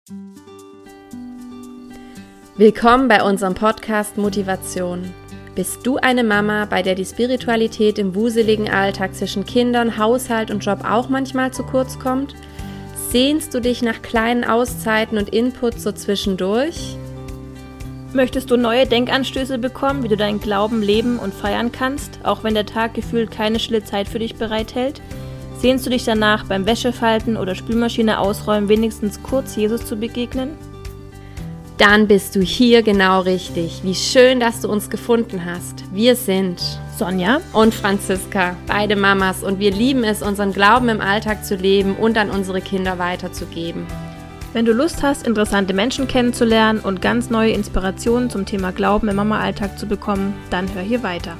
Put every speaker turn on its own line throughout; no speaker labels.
Willkommen bei unserem Podcast Motivation. Bist du eine Mama, bei der die Spiritualität im wuseligen Alltag zwischen Kindern, Haushalt und Job auch manchmal zu kurz kommt? Sehnst du dich nach kleinen Auszeiten und Inputs so zwischendurch?
Möchtest du neue Denkanstöße bekommen, wie du deinen Glauben leben und feiern kannst, auch wenn der Tag gefühlt keine stille Zeit für dich bereithält? Sehnst du dich danach, beim Wäschefalten oder Spülmaschine ausräumen wenigstens kurz Jesus zu begegnen?
Dann bist du hier genau richtig. Wie schön, dass du uns gefunden hast. Wir sind
Sonja
und Franziska, beide Mamas, und wir lieben es, unseren Glauben im Alltag zu leben und an unsere Kinder weiterzugeben.
Wenn du Lust hast, interessante Menschen kennenzulernen und ganz neue Inspirationen zum Thema Glauben im Mama-Alltag zu bekommen, dann hör hier weiter.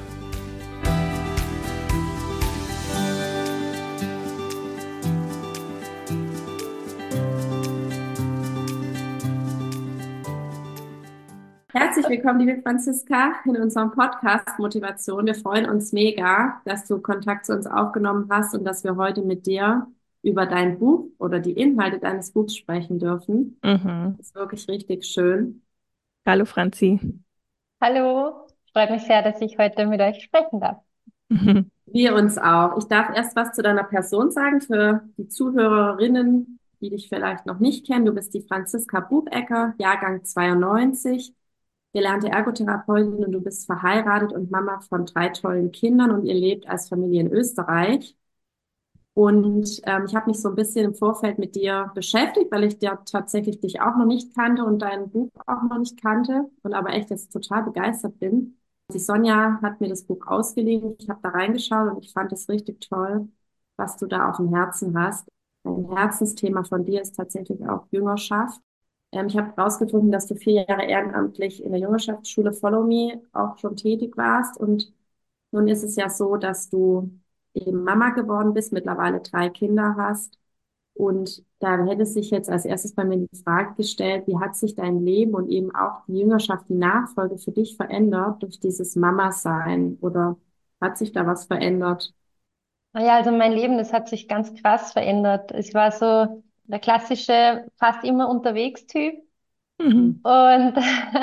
Herzlich willkommen, liebe Franziska, in unserem Podcast Motivation. Wir freuen uns mega, dass du Kontakt zu uns aufgenommen hast und dass wir heute mit dir über dein Buch oder die Inhalte deines Buchs sprechen dürfen. Das ist wirklich richtig schön.
Hallo Franzi.
Hallo, freut mich sehr, dass ich heute mit euch sprechen darf.
Wir uns auch. Ich darf erst was zu deiner Person sagen für die Zuhörerinnen, die dich vielleicht noch nicht kennen. Du bist die Franziska Buchecker, Jahrgang 92. Gelernte Ergotherapeutin und du bist verheiratet und Mama von 3 tollen Kindern und ihr lebt als Familie in Österreich. Und ich habe mich so ein bisschen im Vorfeld mit dir beschäftigt, weil ich dir tatsächlich dich auch noch nicht kannte und dein Buch auch noch nicht kannte und aber echt jetzt total begeistert bin. Die Sonja hat mir das Buch ausgeliehen, ich habe da reingeschaut und ich fand es richtig toll, was du da auf dem Herzen hast. Ein Herzensthema von dir ist tatsächlich auch Jüngerschaft. Ich habe herausgefunden, dass du 4 Jahre ehrenamtlich in der Jüngerschaftsschule Follow Me auch schon tätig warst. Und nun ist es ja so, dass du eben Mama geworden bist, mittlerweile 3 Kinder hast. Und da hätte sich jetzt als erstes bei mir die Frage gestellt, wie hat sich dein Leben und eben auch die Jüngerschaft, die Nachfolge für dich verändert durch dieses Mama-Sein? Oder hat sich da was verändert?
Naja, also mein Leben, das hat sich ganz krass verändert. Ich war so der klassische, fast immer unterwegs Typ.
Mhm.
Und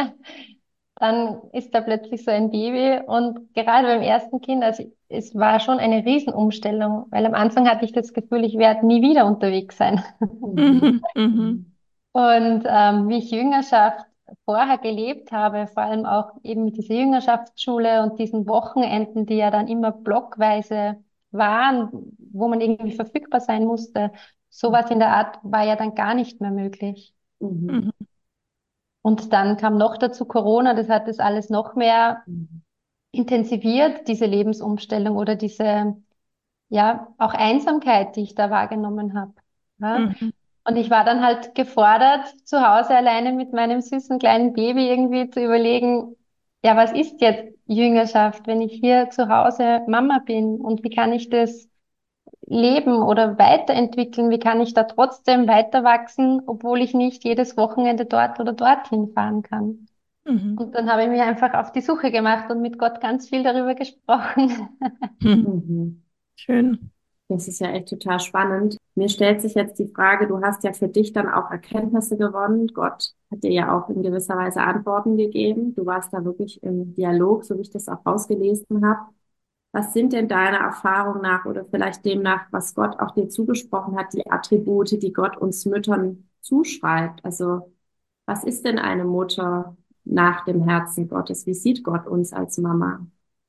dann ist da plötzlich so ein Baby. Und gerade beim ersten Kind, also es war schon eine Riesenumstellung, weil am Anfang hatte ich das Gefühl, ich werde nie wieder unterwegs sein.
Mhm. Mhm.
Und wie ich Jüngerschaft vorher gelebt habe, vor allem auch eben mit dieser Jüngerschaftsschule und diesen Wochenenden, die ja dann immer blockweise waren, wo man irgendwie verfügbar sein musste, sowas in der Art war ja dann gar nicht mehr möglich.
Mhm.
Und dann kam noch dazu Corona, das hat das alles noch mehr
Mhm.
intensiviert, diese Lebensumstellung oder diese, ja, auch Einsamkeit, die ich da wahrgenommen habe. Ja?
Mhm.
Und ich war dann halt gefordert, zu Hause alleine mit meinem süßen kleinen Baby irgendwie zu überlegen, ja, was ist jetzt Jüngerschaft, wenn ich hier zu Hause Mama bin und wie kann ich das leben oder weiterentwickeln? Wie kann ich da trotzdem weiter wachsen, obwohl ich nicht jedes Wochenende dort oder dorthin fahren kann?
Mhm.
Und dann habe ich mich einfach auf die Suche gemacht und mit Gott ganz viel darüber gesprochen.
Mhm.
Mhm.
Schön.
Das ist ja echt total spannend. Mir stellt sich jetzt die Frage, du hast ja für dich dann auch Erkenntnisse gewonnen. Gott hat dir ja auch in gewisser Weise Antworten gegeben. Du warst da wirklich im Dialog, so wie ich das auch rausgelesen habe. Was sind denn deiner Erfahrung nach oder vielleicht demnach, was Gott auch dir zugesprochen hat, die Attribute, die Gott uns Müttern zuschreibt? Also, was ist denn eine Mutter nach dem Herzen Gottes? Wie sieht Gott uns als Mama?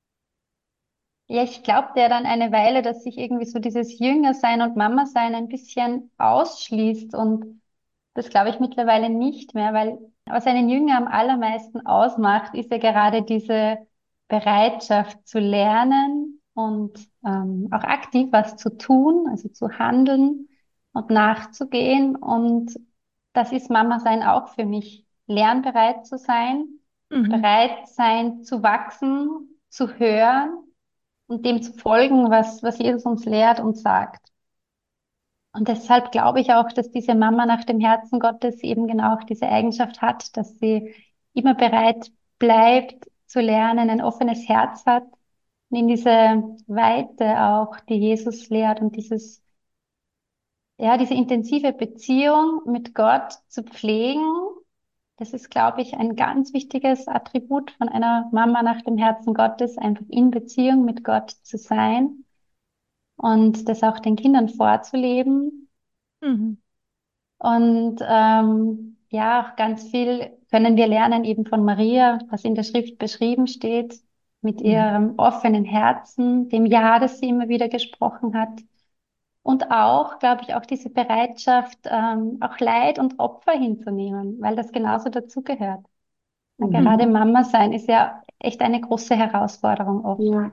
Ja, ich glaubte ja dann eine Weile, dass sich irgendwie so dieses Jüngersein und Mama-Sein ein bisschen ausschließt. Und das glaube ich mittlerweile nicht mehr, weil was einen Jünger am allermeisten ausmacht, ist ja gerade diese Bereitschaft zu lernen und auch aktiv was zu tun, also zu handeln und nachzugehen. Und das ist Mama-Sein auch für mich. Lernbereit zu sein,
Mhm.
bereit sein zu wachsen, zu hören und dem zu folgen, was Jesus uns lehrt und sagt. Und deshalb glaube ich auch, dass diese Mama nach dem Herzen Gottes eben genau auch diese Eigenschaft hat, dass sie immer bereit bleibt zu lernen, ein offenes Herz hat und in diese Weite auch, die Jesus lehrt und dieses ja, diese intensive Beziehung mit Gott zu pflegen, das ist, glaube ich, ein ganz wichtiges Attribut von einer Mama nach dem Herzen Gottes, einfach in Beziehung mit Gott zu sein und das auch den Kindern vorzuleben.
Mhm.
Und ja, auch ganz viel können wir lernen eben von Maria, was in der Schrift beschrieben steht, mit
Mhm.
ihrem offenen Herzen, dem Ja, das sie immer wieder gesprochen hat. Und auch, glaube ich, auch diese Bereitschaft, auch Leid und Opfer hinzunehmen, weil das genauso dazugehört. Ja,
Mhm.
gerade
Mhm.
Mama sein ist ja echt eine große Herausforderung oft.
Ja.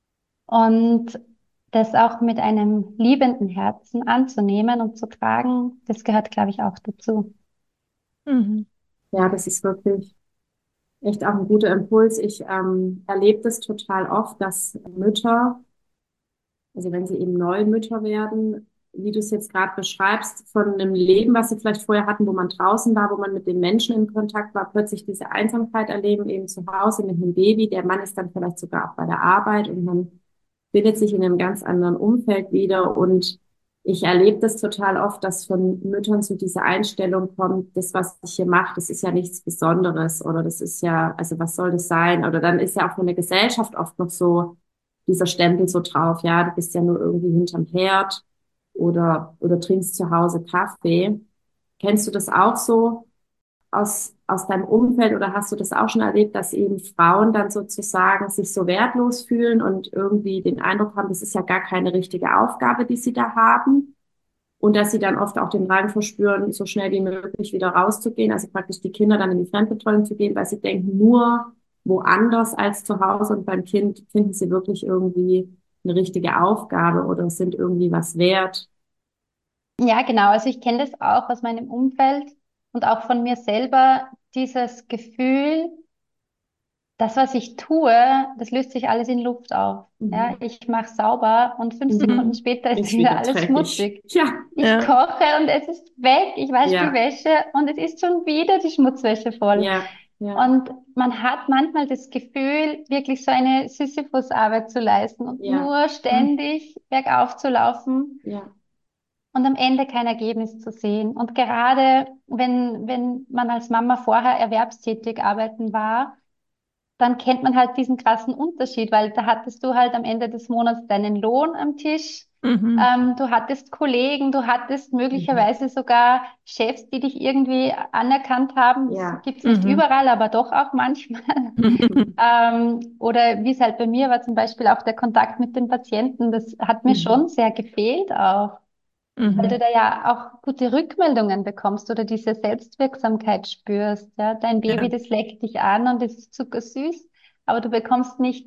Und das auch mit einem liebenden Herzen anzunehmen und zu tragen, das gehört, glaube ich, auch dazu.
Mhm.
Ja, das ist wirklich echt auch ein guter Impuls. Ich erlebe das total oft, dass Mütter, also wenn sie eben neue Mütter werden, wie du es jetzt gerade beschreibst, von einem Leben, was sie vielleicht vorher hatten, wo man draußen war, wo man mit den Menschen in Kontakt war, plötzlich diese Einsamkeit erleben, eben zu Hause mit einem Baby. Der Mann ist dann vielleicht sogar auch bei der Arbeit und man findet sich in einem ganz anderen Umfeld wieder. Und ich erlebe das total oft, dass von Müttern so diese Einstellung kommt, das, was ich hier mache, das ist ja nichts Besonderes oder das ist ja, also was soll das sein? Oder dann ist ja auch von der Gesellschaft oft noch so dieser Stempel so drauf, ja, du bist ja nur irgendwie hinterm Herd oder trinkst zu Hause Kaffee. Kennst du das auch so aus deinem Umfeld oder hast du das auch schon erlebt, dass eben Frauen dann sozusagen sich so wertlos fühlen und irgendwie den Eindruck haben, das ist ja gar keine richtige Aufgabe, die sie da haben? Und dass sie dann oft auch den Drang verspüren, so schnell wie möglich wieder rauszugehen, also praktisch die Kinder dann in die Fremdbetreuung zu gehen, weil sie denken, nur woanders als zu Hause und beim Kind finden sie wirklich irgendwie eine richtige Aufgabe oder sind irgendwie was wert.
Ja, genau. Also ich kenne das auch aus meinem Umfeld und auch von mir selber, dieses Gefühl, das, was ich tue, das löst sich alles in Luft auf. Ja,
Mhm.
ich mache sauber und 5 Sekunden
Mhm.
später ist
Ist
wieder
wieder
alles
dreckig.
schmutzig.
Ja,
Ich
Ja.
koche und es ist weg. Ich wasche die
ja,
Wäsche und es ist schon wieder die Schmutzwäsche voll.
ja, ja,
Und man hat manchmal das Gefühl, wirklich so eine Sisyphusarbeit zu leisten und
ja,
nur
Mhm.
ständig bergauf zu laufen
ja.
und am Ende kein Ergebnis zu sehen. Und gerade wenn man als Mama vorher erwerbstätig arbeiten war, dann kennt man halt diesen krassen Unterschied, weil da hattest du halt am Ende des Monats deinen Lohn am Tisch.
Mhm.
Du hattest Kollegen, du hattest
Mhm.
möglicherweise sogar Chefs, die dich irgendwie anerkannt haben. Das
Ja.
gibt's nicht
Mhm.
überall, aber doch auch manchmal. Oder wie es halt bei mir war, zum Beispiel auch der Kontakt mit den Patienten, das hat mir
Mhm.
schon sehr gefehlt auch, weil du
Mhm.
da ja auch gute Rückmeldungen bekommst oder diese Selbstwirksamkeit spürst. Ja? Dein Baby,
Ja.
das leckt dich an und es ist zuckersüß, aber du bekommst nicht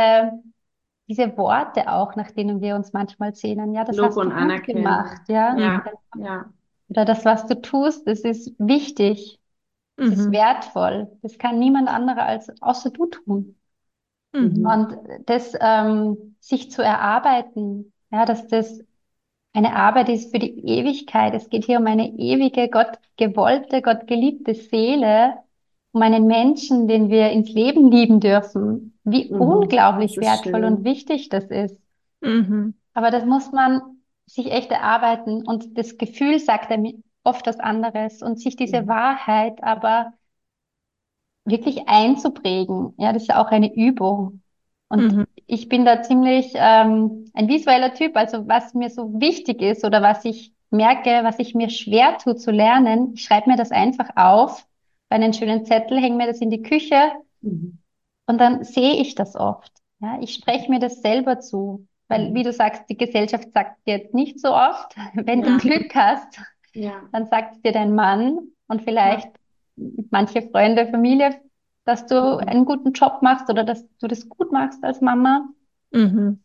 diese Worte auch, nach denen wir uns manchmal sehnen. Ja, das
Lob
hast du
und
gut gemacht,
Anerkennung.
ja.
Mhm.
Ja, ja.
Oder das, was du tust, das ist wichtig, das ist
Mhm.
wertvoll. Das kann niemand anderer als außer du tun.
Mhm.
Mhm.
Und das sich zu erarbeiten, ja, dass das eine Arbeit ist für die Ewigkeit. Es geht hier um eine ewige, Gott gewollte, Gott geliebte Seele, um einen Menschen, den wir ins Leben lieben dürfen. Wie
Mhm. Das
unglaublich
ist
wertvoll und
schön.
wichtig das ist.
Mhm.
Aber das muss man sich echt erarbeiten und das Gefühl sagt einem oft was anderes und sich diese
Mhm.
Wahrheit aber wirklich einzuprägen. Ja, das ist ja auch eine Übung. Und
Mhm.
ich bin da ziemlich ein visueller Typ. Also was mir so wichtig ist oder was ich merke, was ich mir schwer tue zu lernen, ich schreibe mir das einfach auf, bei einem schönen Zettel, hänge mir das in die Küche
Mhm.
und dann sehe ich das oft. Ja, ich spreche mir das selber zu. Weil, wie
Mhm.
du sagst, die Gesellschaft sagt dir jetzt nicht so oft. Wenn du
Ja,
Glück hast,
ja,
dann sagt es dir dein Mann und
ja.
vielleicht manche Freunde, Familie, dass du
Mhm.
einen guten Job machst oder dass du das gut machst als Mama.
Mhm.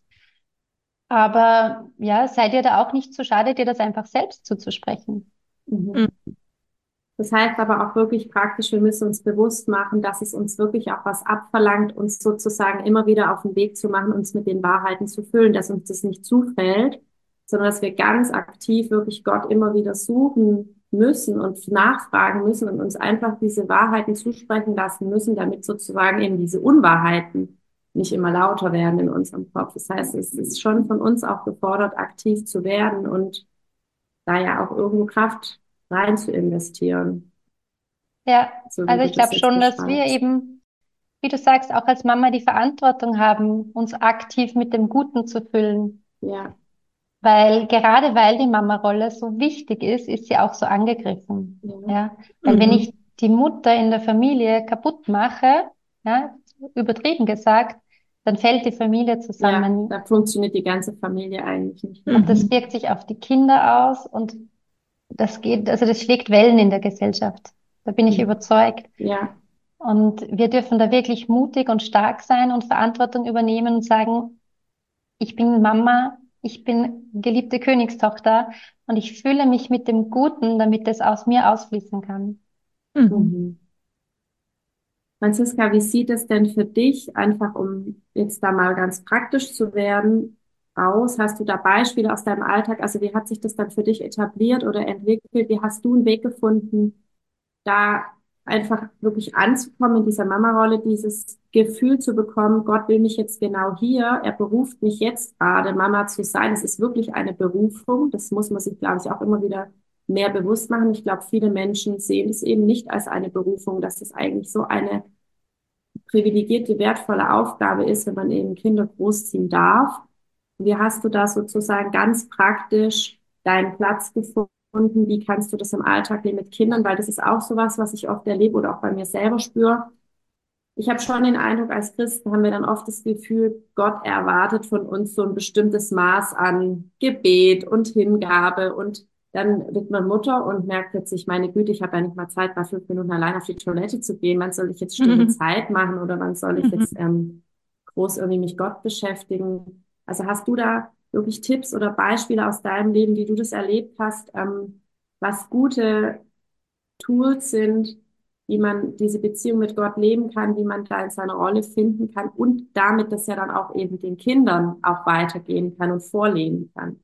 Aber ja, sei dir da auch nicht zu schade, dir das einfach selbst zuzusprechen.
Mhm.
Mhm.
Das heißt aber auch wirklich praktisch, wir müssen uns bewusst machen, dass es uns wirklich auch was abverlangt, uns sozusagen immer wieder auf den Weg zu machen, uns mit den Wahrheiten zu füllen, dass uns das nicht zufällt, sondern dass wir ganz aktiv wirklich Gott immer wieder suchen müssen und nachfragen müssen und uns einfach diese Wahrheiten zusprechen lassen müssen, damit sozusagen eben diese Unwahrheiten nicht immer lauter werden in unserem Kopf. Das heißt, es ist schon von uns auch gefordert, aktiv zu werden und da ja auch irgendwo Kraft rein zu investieren,
Ja,
so wie
also
du
ich
das
glaube
jetzt
schon, dass wir
beschreibst.
eben, wie du sagst, auch als Mama die Verantwortung haben, uns aktiv mit dem Guten zu füllen.
Ja,
Weil gerade weil die Mama-Rolle so wichtig ist, ist sie auch so angegriffen.
ja,
Ja, weil wenn
Mhm.
ich die Mutter in der Familie kaputt mache, ja, übertrieben gesagt, dann fällt die Familie
ja,
zusammen.
da funktioniert die ganze Familie eigentlich nicht mehr.
Und das
Mhm.
wirkt sich auf die Kinder aus und das geht, also das schlägt Wellen in der Gesellschaft. Da bin ich
Mhm.
überzeugt.
Ja,
Und wir dürfen da wirklich mutig und stark sein und Verantwortung übernehmen und sagen, ich bin Mama, ich bin geliebte Königstochter und ich fühle mich mit dem Guten, damit es aus mir ausfließen kann.
Mhm.
mhm. Franziska, wie sieht es denn für dich, einfach um jetzt da mal ganz praktisch zu werden, aus? Hast du da Beispiele aus deinem Alltag? Also wie hat sich das dann für dich etabliert oder entwickelt? Wie hast du einen Weg gefunden, da einfach wirklich anzukommen in dieser Mama-Rolle, dieses Gefühl zu bekommen, Gott will mich jetzt genau hier, er beruft mich jetzt gerade, Mama zu sein. Es ist wirklich eine Berufung. Das muss man sich, glaube ich, auch immer wieder mehr bewusst machen. Ich glaube, viele Menschen sehen es eben nicht als eine Berufung, dass es eigentlich so eine privilegierte, wertvolle Aufgabe ist, wenn man eben Kinder großziehen darf. Wie hast du da sozusagen ganz praktisch deinen Platz gefunden? Wie kannst du das im Alltag leben mit Kindern? Weil das ist auch sowas, was ich oft erlebe oder auch bei mir selber spüre. Ich habe schon den Eindruck, als Christen haben wir dann oft das Gefühl, Gott erwartet von uns so ein bestimmtes Maß an Gebet und Hingabe. Und dann wird man Mutter und merkt plötzlich, meine Güte, ich habe ja nicht mal Zeit, mal 5 Minuten allein auf die Toilette zu gehen. Wann soll ich jetzt stille
Mhm.
Zeit machen oder wann soll ich
Mhm.
jetzt groß irgendwie mich Gott beschäftigen? Also hast du da wirklich Tipps oder Beispiele aus deinem Leben, wie du das erlebt hast, was gute Tools sind, wie man diese Beziehung mit Gott leben kann, wie man da in seine Rolle finden kann und damit das ja dann auch eben den Kindern auch weitergehen kann und vorleben kann.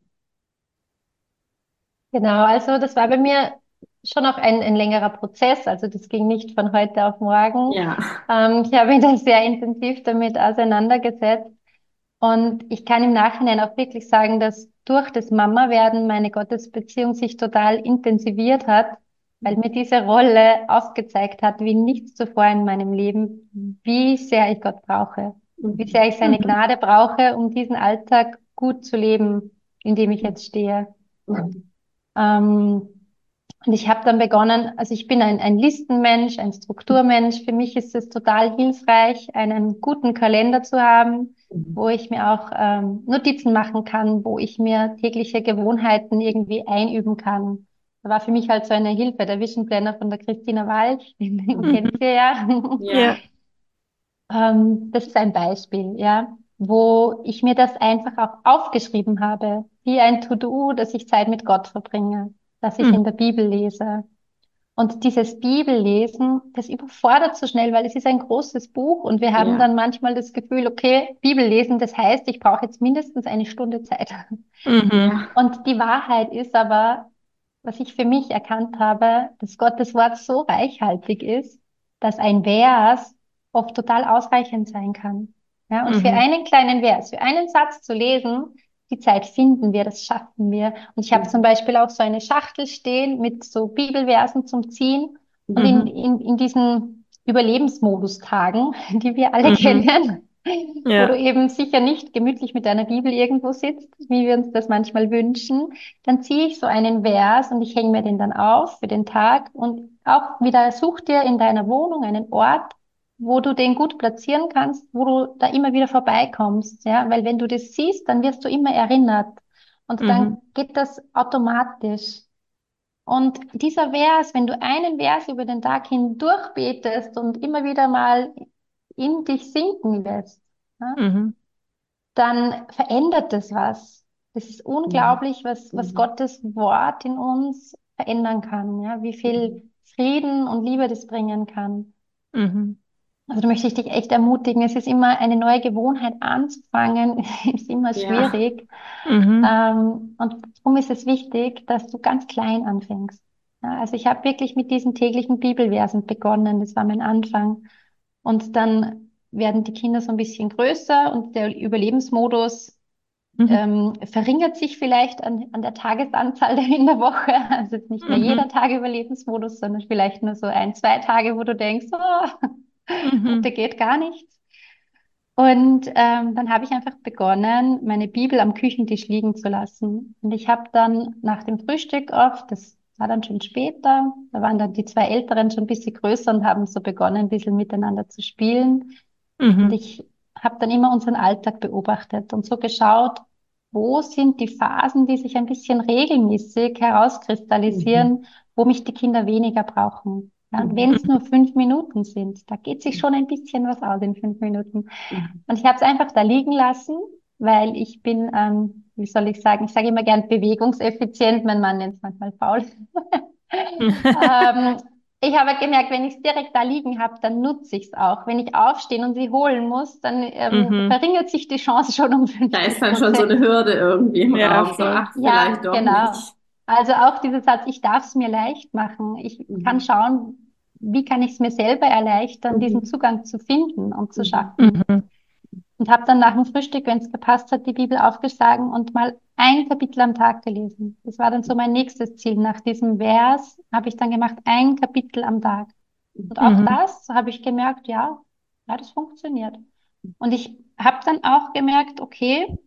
Genau, also das war bei mir schon auch ein längerer Prozess. Also das ging nicht von heute auf morgen.
Ja,
Ich habe mich da sehr intensiv damit auseinandergesetzt. Und ich kann im Nachhinein auch wirklich sagen, dass durch das Mama-Werden meine Gottesbeziehung sich total intensiviert hat, weil mir diese Rolle aufgezeigt hat, wie nichts zuvor in meinem Leben, wie sehr ich Gott brauche, wie
mhm.
sehr ich seine Gnade brauche, um diesen Alltag gut zu leben, in dem ich jetzt stehe.
Mhm.
Ähm, und ich habe dann begonnen, also ich bin ein Listenmensch, ein Strukturmensch. Für mich ist es total hilfreich, einen guten Kalender zu haben, wo ich mir auch Notizen machen kann, wo ich mir tägliche Gewohnheiten irgendwie einüben kann. Da war für mich halt so eine Hilfe, der Vision Planner von der Christina Walch, den
Mhm.
kennt ihr ja.
Ja,
Ja.
Das ist ein Beispiel, ja, wo ich mir das einfach auch aufgeschrieben habe, wie ein To-Do, dass ich Zeit mit Gott verbringe, dass ich
Mhm.
in der Bibel lese. Und dieses Bibellesen, das überfordert so schnell, weil es ist ein großes Buch und wir haben
ja,
dann manchmal das Gefühl, okay, Bibellesen, das heißt, ich brauche jetzt mindestens eine Stunde Zeit.
Mhm.
ja,
Und die Wahrheit ist aber, was ich für mich erkannt habe, dass Gottes Wort so reichhaltig ist, dass ein Vers oft total ausreichend sein kann. Ja, und für
Mhm.
einen kleinen Vers, für einen Satz zu lesen, die Zeit finden wir, das schaffen wir. Und ich habe zum
mhm.
Beispiel auch so eine Schachtel stehen mit so Bibelversen zum Ziehen. Und
Mhm.
in diesen Überlebensmodus-Tagen, die wir alle
Mhm.
kennen, wo du
Ja.
eben sicher nicht gemütlich mit deiner Bibel irgendwo sitzt, wie wir uns das manchmal wünschen, dann ziehe ich so einen Vers und ich hänge mir den dann auf für den Tag und auch wieder such dir in deiner Wohnung einen Ort, wo du den gut platzieren kannst, wo du da immer wieder vorbeikommst, ja, weil wenn du das siehst, dann wirst du immer erinnert und
Mhm.
dann geht das automatisch. Und dieser Vers, wenn du einen Vers über den Tag hindurch betest und immer wieder mal in dich sinken lässt, ja,
Mhm.
dann verändert das was. Es ist
Mhm.
unglaublich, was
Mhm.
Gottes Wort in uns verändern kann, ja, wie
Mhm.
viel Frieden und Liebe das bringen kann.
Mhm.
Also da möchte ich dich echt ermutigen. Es ist immer eine neue Gewohnheit anzufangen, ist immer
Ja,
schwierig.
Mhm.
Und darum ist es wichtig, dass du ganz klein anfängst. Ja, also ich habe wirklich mit diesen täglichen Bibelversen begonnen. Das war mein Anfang. Und dann werden die Kinder so ein bisschen größer und der Überlebensmodus
Mhm.
verringert sich vielleicht an der Tagesanzahl in der Woche. Also jetzt nicht mehr jeder
Mhm.
Tag Überlebensmodus, sondern vielleicht nur so ein, zwei Tage, wo du denkst, oh, heute
Mhm.
geht gar nichts. Und dann habe ich einfach begonnen, meine Bibel am Küchentisch liegen zu lassen. Und ich habe dann nach dem Frühstück oft, das war dann schon später, da waren dann die zwei Älteren schon ein bisschen größer und haben so begonnen, ein bisschen miteinander zu spielen. Und
Mhm.
ich habe dann immer unseren Alltag beobachtet und so geschaut, wo sind die Phasen, die sich ein bisschen regelmäßig
Mhm.
herauskristallisieren, wo mich die Kinder weniger brauchen. Ja, und wenn
Mhm.
es nur 5 Minuten sind, da geht sich schon ein bisschen was aus in 5 Minuten.
Mhm.
Und ich habe es einfach da liegen lassen, weil ich bin, wie soll ich sagen, ich sage immer gern bewegungseffizient, mein Mann nennt es manchmal faul. Ähm, ich habe halt gemerkt, wenn ich es direkt da liegen habe, dann nutze ich es auch. Wenn ich aufstehen und sie holen muss, dann
Mhm.
verringert sich die Chance schon um
Da ist
50
dann schon so
Prozent.
eine Hürde irgendwie im
Ja,
Raum, so,
voll.
ach, vielleicht
Ja,
doch
genau.
nicht.
Also auch dieser Satz, ich darf es mir leicht machen. Ich kann
Mhm.
schauen, wie kann ich es mir selber erleichtern, diesen
Mhm.
Zugang zu finden und zu
Mhm.
schaffen.
Mhm.
Und habe dann nach dem Frühstück, wenn es gepasst hat, die Bibel aufgeschlagen und mal ein Kapitel am Tag gelesen. Das war dann so mein nächstes Ziel. Nach diesem Vers habe ich dann gemacht, ein Kapitel am Tag. Und auch
Mhm.
das habe ich gemerkt, ja, ja, das funktioniert. Und ich habe dann auch gemerkt, okay,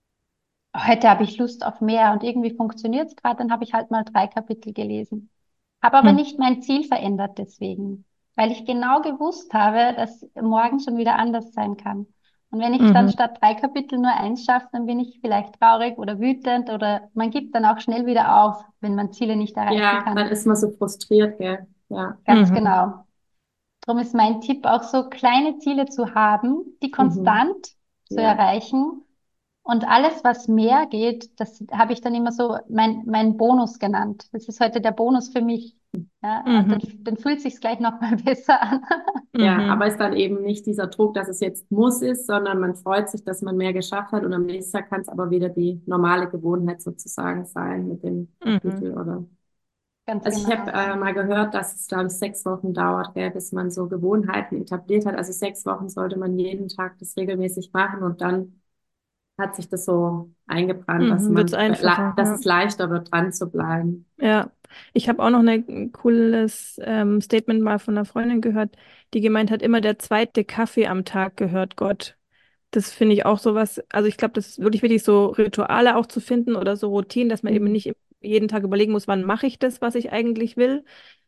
heute habe ich Lust auf mehr und irgendwie funktioniert es gerade, dann habe ich halt mal 3 Kapitel gelesen. Habe aber
Mhm.
nicht mein Ziel verändert deswegen, weil ich genau gewusst habe, dass morgen schon wieder anders sein kann. Und wenn ich dann
Mhm.
statt 3 Kapitel nur eins schaffe, dann bin ich vielleicht traurig oder wütend oder man gibt dann auch schnell wieder auf, wenn man Ziele nicht erreichen
Ja, dann
kann.
ist man so frustriert, gell? Ja.
Ganz
Mhm.
genau. Darum ist mein Tipp auch so, kleine Ziele zu haben, die
Mhm.
konstant zu
Ja.
erreichen. Und alles, was mehr geht, das habe ich dann immer so mein Bonus genannt. Das ist heute der Bonus für mich. Ja,
Mhm.
dann fühlt sich's gleich noch mal besser an.
Ja, aber
Mhm.
es ist dann eben nicht dieser Druck, dass es jetzt muss ist, sondern man freut sich, dass man mehr geschafft hat und am nächsten Tag kann es aber wieder die normale Gewohnheit sozusagen sein mit dem
Mhm.
Kapitel oder.
Ganz
Also ich habe
genau.
mal gehört, dass es, glaube ich, 6 Wochen dauert, gell, bis man so Gewohnheiten etabliert hat. Also 6 Wochen sollte man jeden Tag das regelmäßig machen und dann hat sich das so eingebrannt, dass
Mhm. Wird's einfacher,
dass
ja.
es leichter wird, dran zu bleiben.
Ja, ich habe auch noch ein cooles Statement mal von einer Freundin gehört, die gemeint hat, immer der zweite Kaffee am Tag gehört Gott. Das finde ich auch sowas, also ich glaube, das ist wirklich wichtig, so Rituale auch zu finden oder so Routinen, dass man eben
Mhm.
nicht jeden Tag überlegen muss, wann mache ich das, was ich eigentlich will,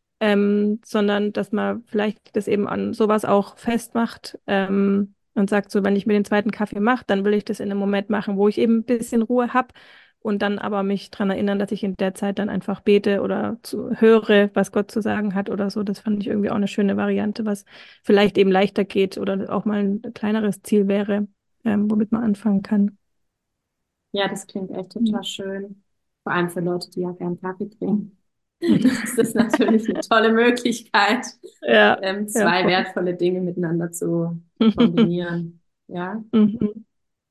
sondern dass man vielleicht das eben an sowas auch festmacht, und sagt so, wenn ich mir den zweiten Kaffee mache, dann will ich das in einem Moment machen, wo ich eben ein bisschen Ruhe habe und dann aber mich daran erinnern, dass ich in der Zeit dann einfach bete oder höre, was Gott zu sagen hat oder so. Das fand ich irgendwie auch eine schöne Variante, was vielleicht eben leichter geht oder auch mal ein kleineres Ziel wäre, womit man anfangen kann.
Ja, das klingt echt
Mhm.
total schön. Vor allem für Leute, die ja gern Kaffee trinken. Das ist natürlich eine tolle Möglichkeit,
Ja, ja,
zwei
voll.
wertvolle Dinge miteinander zu kombinieren. Ja.
Mhm.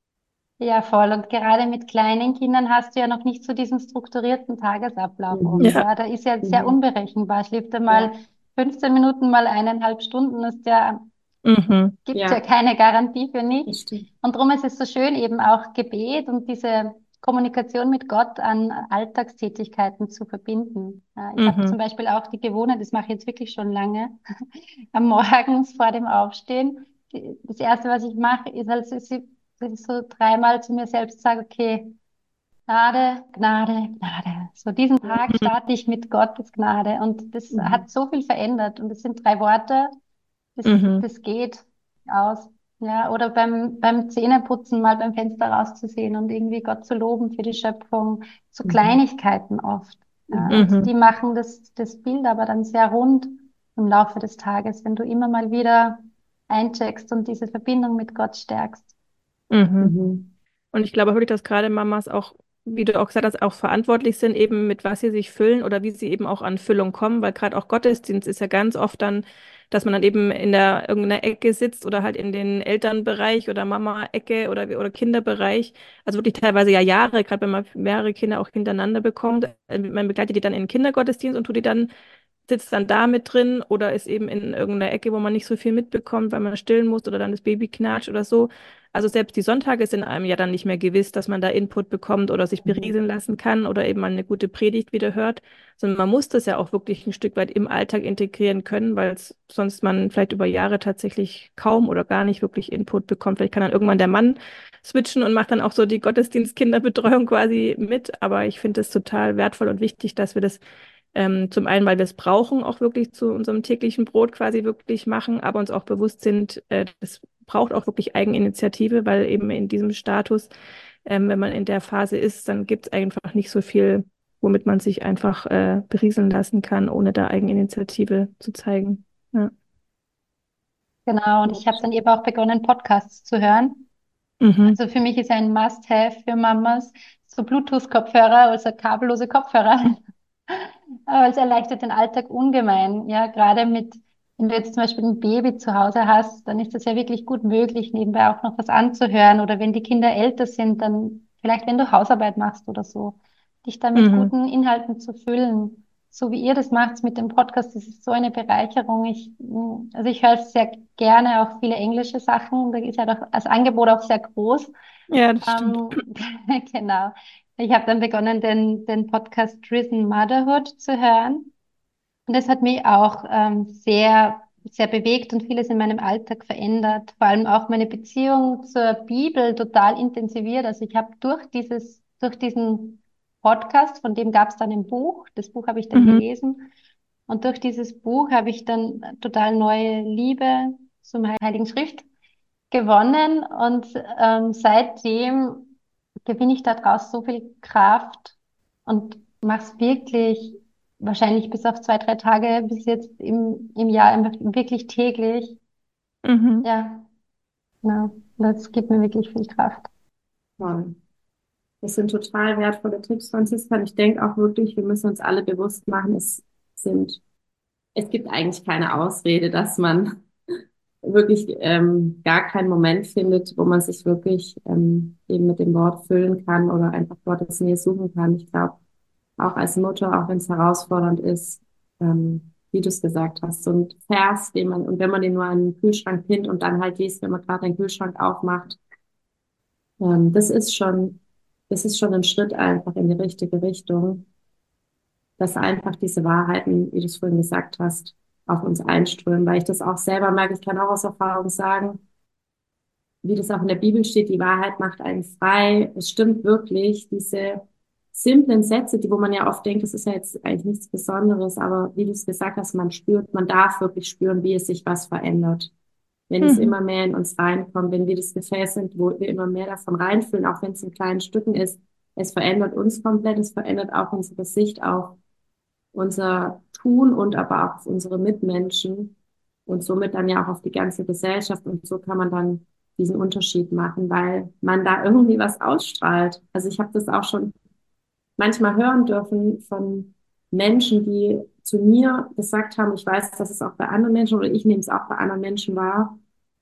Ja, voll. Und gerade mit kleinen Kindern hast du ja noch nicht so diesen strukturierten Tagesablauf oft.
Mhm.
Ja.
Ja, da ist ja sehr
Mhm.
unberechenbar. Schläft er mal
Ja.
15 Minuten, mal 1,5 Stunden, ist ja,
Mhm.
gibt ja
Ja,
keine Garantie für
das
nichts.
stimmt.
Und darum ist es so schön, eben auch Gebet und diese Kommunikation mit Gott an Alltagstätigkeiten zu verbinden. Ja, ich habe zum
Mhm.
Beispiel auch die Gewohnheit, das mache ich jetzt wirklich schon lange, am Morgens vor dem Aufstehen. Das Erste, was ich mache, ist, als ich so dreimal zu mir selbst sage, okay, Gnade, Gnade, Gnade. So diesen Tag starte ich mit Gottes Gnade und das
Mhm.
hat so viel verändert und es sind 3 Worte,
Mhm.
das geht aus. Ja, oder beim Zähneputzen mal beim Fenster rauszusehen und irgendwie Gott zu loben für die Schöpfung. So
Mhm.
Kleinigkeiten oft. Ja,
Mhm.
und die
Mhm.
machen das Bild aber dann sehr rund im Laufe des Tages, wenn du immer mal wieder eincheckst und diese Verbindung mit Gott stärkst.
Mhm.
Mhm.
Und ich glaube wirklich, dass gerade Mamas auch, wie du auch gesagt hast, auch verantwortlich sind, eben mit was sie sich füllen oder wie sie eben auch an Füllung kommen, weil gerade auch Gottesdienst ist ja ganz oft dann, dass man dann eben in der irgendeiner Ecke sitzt oder halt in den Elternbereich oder Mama-Ecke oder Kinderbereich. Also wirklich teilweise ja Jahre, gerade wenn man mehrere Kinder auch hintereinander bekommt. Man begleitet die dann in den Kindergottesdienst und tut die dann sitzt dann da mit drin oder ist eben in irgendeiner Ecke, wo man nicht so viel mitbekommt, weil man stillen muss oder dann das Baby knatscht oder so. Also selbst die Sonntage sind einem ja dann nicht mehr gewiss, dass man da Input bekommt oder sich
Mhm.
berieseln lassen kann oder eben mal eine gute Predigt wieder hört, sondern man muss das ja auch wirklich ein Stück weit im Alltag integrieren können, weil es sonst man vielleicht über Jahre tatsächlich kaum oder gar nicht wirklich Input bekommt. Vielleicht kann dann irgendwann der Mann switchen und macht dann auch so die Gottesdienstkinderbetreuung quasi mit, aber ich finde es total wertvoll und wichtig, dass wir das zum einen, weil wir es brauchen, auch wirklich zu unserem täglichen Brot quasi wirklich machen, aber uns auch bewusst sind, das braucht auch wirklich Eigeninitiative, weil eben in diesem Status, wenn man in der Phase ist, dann gibt es einfach nicht so viel, womit man sich einfach berieseln lassen kann, ohne da Eigeninitiative zu zeigen. Ja.
Genau, und ich habe dann eben auch begonnen, Podcasts zu hören.
Mhm.
Also für mich ist ein Must-have für Mamas so Bluetooth-Kopfhörer, also kabellose Kopfhörer. Aber es erleichtert den Alltag ungemein. Ja, gerade mit, wenn du jetzt zum Beispiel ein Baby zu Hause hast, dann ist das ja wirklich gut möglich, nebenbei auch noch was anzuhören. Oder wenn die Kinder älter sind, dann vielleicht, wenn du Hausarbeit machst oder so, dich da mit
Mhm.
guten Inhalten zu füllen. So wie ihr das macht mit dem Podcast, das ist so eine Bereicherung. Also ich höre sehr gerne auch viele englische Sachen. Da ist ja doch das Angebot auch sehr groß.
Ja, das stimmt.
Ähm, genau. Ich habe dann begonnen, den Podcast Risen Motherhood zu hören. Und das hat mich auch sehr, sehr bewegt und vieles in meinem Alltag verändert. Vor allem auch meine Beziehung zur Bibel total intensiviert. Also ich habe durch diesen Podcast, von dem gab es dann ein Buch, das Buch habe ich dann
Mhm.
gelesen. Und durch dieses Buch habe ich dann total neue Liebe zum Heiligen Schrift gewonnen und seitdem gewinne ich daraus so viel Kraft und mache es wirklich wahrscheinlich bis auf 2, 3 Tage bis jetzt im Jahr einfach wirklich täglich.
Mhm.
Ja, genau. Das gibt mir wirklich viel Kraft.
Toll. Das sind total wertvolle Tipps, Franziska. Und ich denke auch wirklich, wir müssen uns alle bewusst machen, sind, es gibt eigentlich keine Ausrede, dass man wirklich gar keinen Moment findet, wo man sich wirklich eben mit dem Wort füllen kann oder einfach Gottes Nähe suchen kann. Ich glaube, auch als Mutter, auch wenn es herausfordernd ist, wie du es gesagt hast, so ein Vers, und wenn man den nur an den Kühlschrank pinnt und dann halt liest, wenn man gerade den Kühlschrank aufmacht, ähm, das ist schon, das ist schon ein Schritt einfach in die richtige Richtung, dass einfach diese Wahrheiten, wie du es vorhin gesagt hast, auf uns einströmen, weil ich das auch selber merke, ich kann auch aus Erfahrung sagen, wie das auch in der Bibel steht, die Wahrheit macht einen frei. Es stimmt wirklich, diese simplen Sätze, wo man ja oft denkt, das ist ja jetzt eigentlich nichts Besonderes, aber wie du es gesagt hast, man spürt, man darf wirklich spüren, wie es sich was verändert. Wenn es
Mhm.
immer mehr in uns reinkommt, wenn wir das Gefäß sind, wo wir immer mehr davon reinfüllen, auch wenn es in kleinen Stücken ist, es verändert uns komplett, es verändert auch unsere Sicht auf unser Tun und aber auch auf unsere Mitmenschen und somit dann ja auch auf die ganze Gesellschaft. Und so kann man dann diesen Unterschied machen, weil man da irgendwie was ausstrahlt. Also ich habe das auch schon manchmal hören dürfen von Menschen, die zu mir gesagt haben, ich weiß, dass es auch bei anderen Menschen oder ich nehme es auch bei anderen Menschen wahr,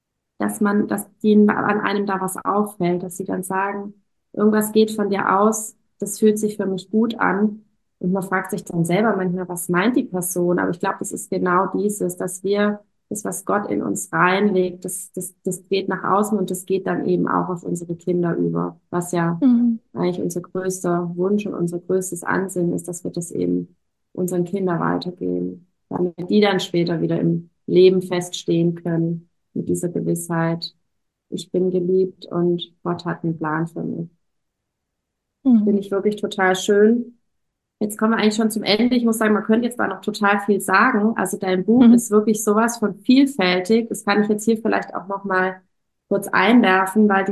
dass denen an einem da was auffällt, dass sie dann sagen, irgendwas geht von dir aus, das fühlt sich für mich gut an. Und man fragt sich dann selber manchmal, was meint die Person? Aber ich glaube, das ist genau dieses, dass wir das, was Gott in uns reinlegt, das geht nach außen und das geht dann eben auch auf unsere Kinder über, was ja
Mhm.
eigentlich unser größter Wunsch und unser größtes Ansinnen ist, dass wir das eben unseren Kindern weitergeben, damit die dann später wieder im Leben feststehen können mit dieser Gewissheit, ich bin geliebt und Gott hat einen Plan für mich. Finde
Mhm.
ich wirklich total schön. Jetzt kommen wir eigentlich schon zum Ende. Ich muss sagen, man könnte jetzt da noch total viel sagen. Also dein Buch
Mhm.
ist wirklich sowas von vielfältig. Das kann ich jetzt hier vielleicht auch noch mal kurz einwerfen, weil du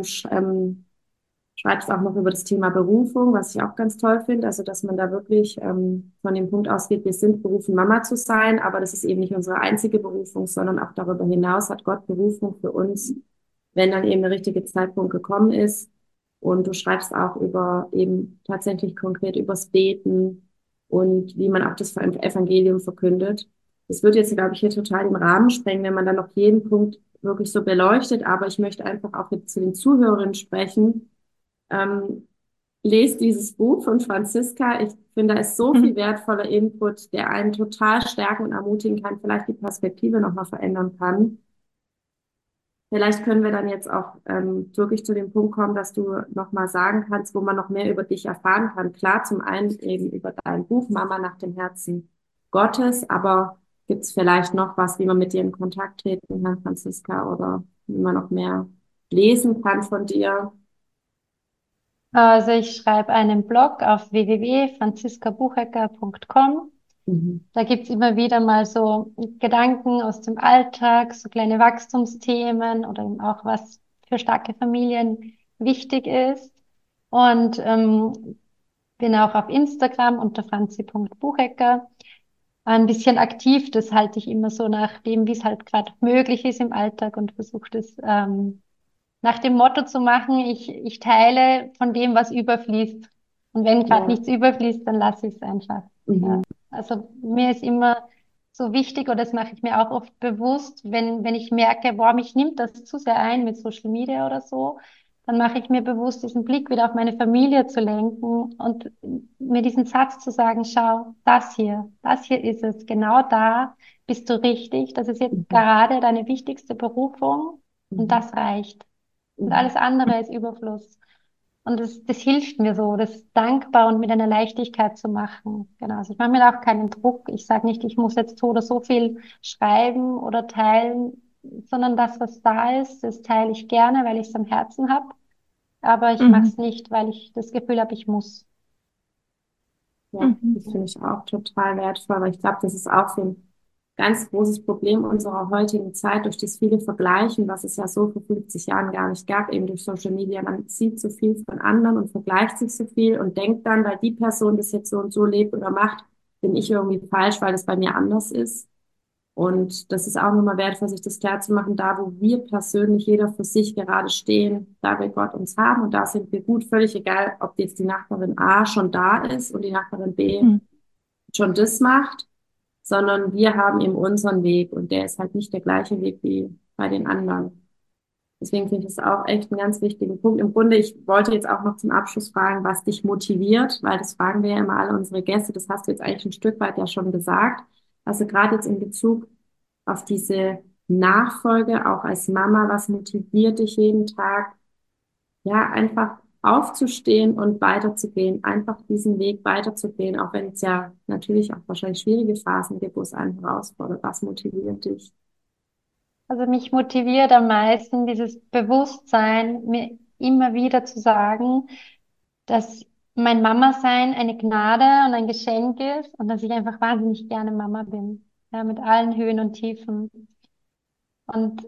schreibst auch noch über das Thema Berufung, was ich auch ganz toll finde. Also, dass man da wirklich von dem Punkt ausgeht, wir sind berufen, Mama zu sein, aber das ist eben nicht unsere einzige Berufung, sondern auch darüber hinaus hat Gott Berufung für uns, wenn dann eben der richtige Zeitpunkt gekommen ist. Und du schreibst auch über eben tatsächlich konkret übers Beten und wie man auch das Evangelium verkündet. Das wird jetzt, glaube ich, hier total den Rahmen sprengen, wenn man dann noch jeden Punkt wirklich so beleuchtet. Aber ich möchte einfach auch jetzt zu den Zuhörerinnen sprechen, ähm, lest dieses Buch von Franziska. Ich finde, da ist so viel wertvoller Input, der einen total stärken und ermutigen kann, vielleicht die Perspektive nochmal verändern kann. Vielleicht können wir dann jetzt auch wirklich zu dem Punkt kommen, dass du nochmal sagen kannst, wo man noch mehr über dich erfahren kann. Klar, zum einen eben über dein Buch Mama nach dem Herzen Gottes, aber gibt es vielleicht noch was, wie man mit dir in Kontakt treten kann, Franziska, oder wie man noch mehr lesen kann von dir?
Also ich schreibe einen Blog auf www.franziskabuchecker.com.
Mhm.
Da gibt's immer wieder mal so Gedanken aus dem Alltag, so kleine Wachstumsthemen oder eben auch was für starke Familien wichtig ist. Und bin auch auf Instagram unter franzi.buchecker ein bisschen aktiv. Das halte ich immer so nach dem, wie es halt gerade möglich ist im Alltag und versuche das nach dem Motto zu machen, ich teile von dem, was überfließt. Und wenn gerade
Ja.
nichts überfließt, dann lasse ich es einfach. Ja.
Mhm.
Also mir ist immer so wichtig, oder das mache ich mir auch oft bewusst, wenn ich merke, boah, mich nimmt das zu sehr ein mit Social Media oder so, dann mache ich mir bewusst, diesen Blick wieder auf meine Familie zu lenken und mir diesen Satz zu sagen, schau, das hier ist es, genau da bist du richtig, das ist jetzt
Mhm.
gerade deine wichtigste Berufung und
Mhm.
das reicht. Und
Mhm.
alles andere ist Überfluss. Und das hilft mir so, das dankbar und mit einer Leichtigkeit zu machen. Genau. Also ich mache mir da auch keinen Druck. Ich sage nicht, ich muss jetzt so oder so viel schreiben oder teilen, sondern das, was da ist, das teile ich gerne, weil ich es am Herzen habe. Aber ich mache es
Mhm.
nicht, weil ich das Gefühl habe, ich muss.
Ja,
Mhm.
das finde ich auch total wertvoll, weil ich glaube, das ist auch so ein ganz großes Problem unserer heutigen Zeit durch das viele Vergleichen, was es ja so vor 50 Jahren gar nicht gab, eben durch Social Media. Man sieht so viel von anderen und vergleicht sich so viel und denkt dann, weil die Person das jetzt so und so lebt oder macht, bin ich irgendwie falsch, weil das bei mir anders ist. Und das ist auch nochmal wertvoll, sich das klar zu machen, da wo wir persönlich jeder für sich gerade stehen, da will Gott uns haben und da sind wir gut, völlig egal, ob jetzt die Nachbarin A schon da ist und die Nachbarin B
Mhm.
schon das macht, sondern wir haben eben unseren Weg und der ist halt nicht der gleiche Weg wie bei den anderen. Deswegen finde ich das auch echt einen ganz wichtigen Punkt. Im Grunde, ich wollte jetzt auch noch zum Abschluss fragen, was dich motiviert, weil das fragen wir ja immer alle unsere Gäste. Das hast du jetzt eigentlich ein Stück weit ja schon gesagt. Also gerade jetzt in Bezug auf diese Nachfolge, auch als Mama, was motiviert dich jeden Tag? Ja, einfach aufzustehen und weiterzugehen, einfach diesen Weg weiterzugehen, auch wenn es ja natürlich auch wahrscheinlich schwierige Phasen gibt, wo es einen herausfordert. Was motiviert dich?
Also mich motiviert am meisten dieses Bewusstsein, mir immer wieder zu sagen, dass mein Mama-Sein eine Gnade und ein Geschenk ist und dass ich einfach wahnsinnig gerne Mama bin. Ja, mit allen Höhen und Tiefen. Und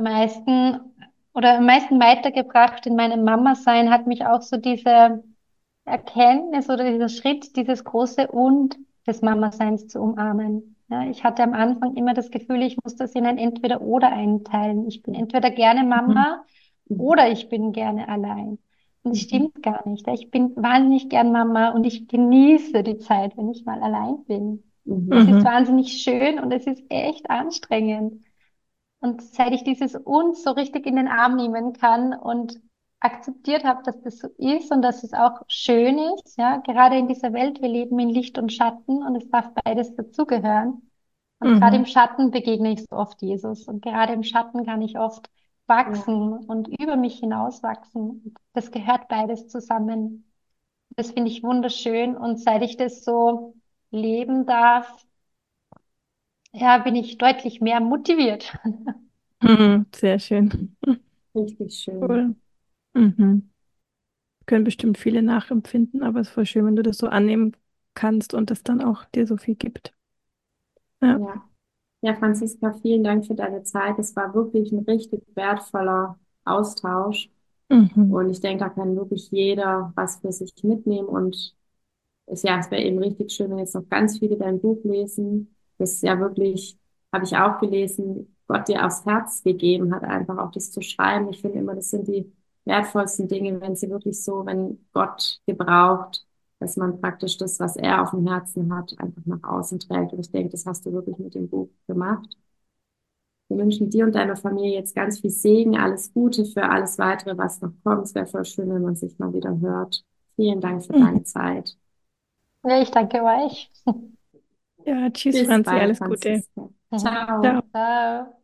am meisten weitergebracht in meinem Mama-Sein hat mich auch so diese Erkenntnis oder dieser Schritt, dieses große Und des Mama-Seins zu umarmen. Ja, ich hatte am Anfang immer das Gefühl, ich muss das in ein Entweder-Oder einteilen. Ich bin entweder gerne
Mhm.
Mama
Mhm.
oder ich bin gerne allein. Und es
Mhm.
stimmt gar nicht. Ich bin wahnsinnig gern Mama und ich genieße die Zeit, wenn ich mal allein bin. Es
Mhm.
ist
Mhm.
wahnsinnig schön und es ist echt anstrengend. Und seit ich dieses uns so richtig in den Arm nehmen kann und akzeptiert habe, dass das so ist und dass es auch schön ist, ja, gerade in dieser Welt, wir leben in Licht und Schatten und es darf beides dazugehören. Und gerade im
Mhm.
Schatten begegne ich so oft Jesus und gerade im Schatten kann ich oft
Ja,
wachsen und über mich hinauswachsen. Und das gehört beides zusammen. Das finde ich wunderschön und seit ich das so leben darf, ja, bin ich deutlich mehr motiviert.
Mhm. Sehr schön.
richtig schön.
Cool. Mhm. Können bestimmt viele nachempfinden, aber es ist voll schön, wenn du das so annehmen kannst und es dann auch dir so viel gibt. Ja.
Ja. Ja, Franziska, vielen Dank für deine Zeit. Es war wirklich ein richtig wertvoller Austausch.
Mhm.
Und ich denke, da kann wirklich jeder was für sich mitnehmen. Und ja, es wäre eben richtig schön, wenn jetzt noch ganz viele dein Buch lesen. Das ist ja wirklich, habe ich auch gelesen, Gott dir aufs Herz gegeben hat, einfach auch das zu schreiben. Ich finde immer, das sind die wertvollsten Dinge, wenn sie wirklich so, wenn Gott gebraucht, dass man praktisch das, was er auf dem Herzen hat, einfach nach außen trägt. Und ich denke, das hast du wirklich mit dem Buch gemacht. Wir wünschen dir und deiner Familie jetzt ganz viel Segen, alles Gute für alles weitere, was noch kommt. Es wäre voll schön, wenn man sich mal wieder hört. Vielen Dank für
Mhm.
deine Zeit.
Ja, ich danke euch.
Ja, tschüss,
Bis
Franzi,
bald,
alles Gute.
Franziska. Ciao.
Ciao.
Ciao.